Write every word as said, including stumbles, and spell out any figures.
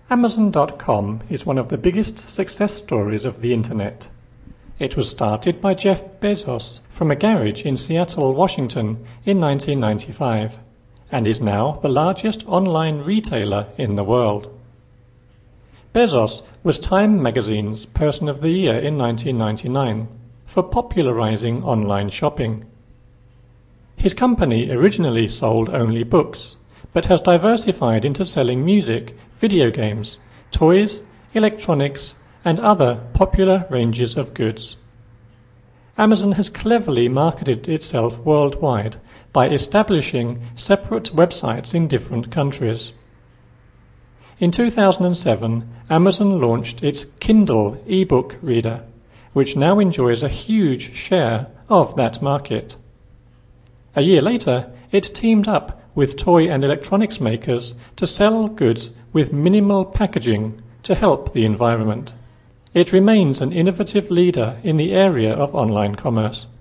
Amazon dot com is one of the biggest success stories of the Internet. It was started by Jeff Bezos from a garage in Seattle, Washington in nineteen ninety-five, and is now the largest online retailer in the world. Bezos was Time magazine's Person of the Year in nineteen ninety-nine for popularizing online shopping. His company originally sold only books, but has diversified into selling music, video games, toys, electronics, and other popular ranges of goods. Amazon has cleverly marketed itself worldwide by establishing separate websites in different countries. In two thousand seven, Amazon launched its Kindle e-book reader, which now enjoys a huge share of that market. A year later, it teamed up with toy and electronics makers to sell goods with minimal packaging to help the environment. It remains an innovative leader in the area of online commerce.